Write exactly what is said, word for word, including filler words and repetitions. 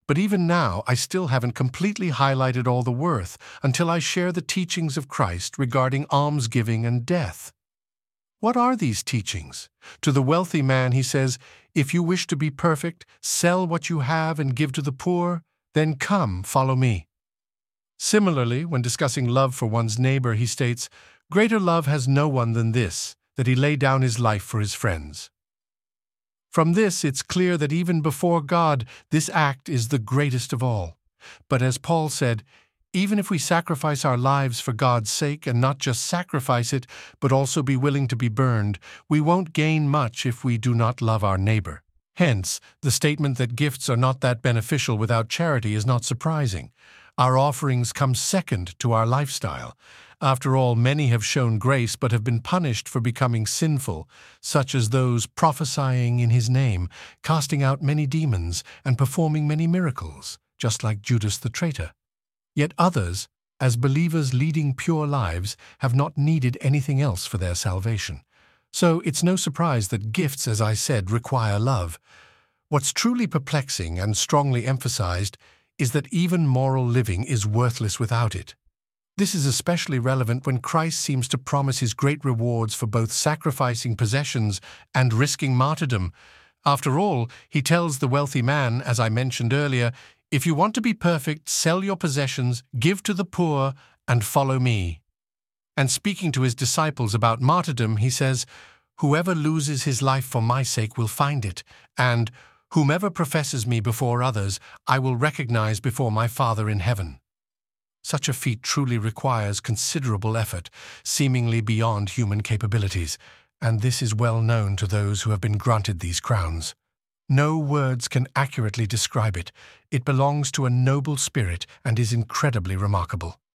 but even now I still haven't completely highlighted all the worth until I share the teachings of Christ regarding almsgiving and death. What are these teachings? To the wealthy man he says, "If you wish to be perfect, sell what you have and give to the poor, then come, follow me." Similarly, when discussing love for one's neighbor, he states, "Greater love has no one than this, that he lay down his life for his friends." From this, it's clear that even before God, this act is the greatest of all. But as Paul said, even if we sacrifice our lives for God's sake and not just sacrifice it, but also be willing to be burned, we won't gain much if we do not love our neighbor. Hence, the statement that gifts are not that beneficial without charity is not surprising. Our offerings come second to our lifestyle. After all, many have shown grace but have been punished for becoming sinful, such as those prophesying in his name, casting out many demons, and performing many miracles, just like Judas the traitor. Yet others, as believers leading pure lives, have not needed anything else for their salvation. So it's no surprise that gifts, as I said, require love. What's truly perplexing and strongly emphasized is that even moral living is worthless without it. This is especially relevant when Christ seems to promise his great rewards for both sacrificing possessions and risking martyrdom. After all, he tells the wealthy man, as I mentioned earlier, "If you want to be perfect, sell your possessions, give to the poor, and follow me." And speaking to his disciples about martyrdom, he says, "Whoever loses his life for my sake will find it, and whomever professes me before others, I will recognize before my Father in heaven." Such a feat truly requires considerable effort, seemingly beyond human capabilities, and this is well known to those who have been granted these crowns. No words can accurately describe it. It belongs to a noble spirit and is incredibly remarkable.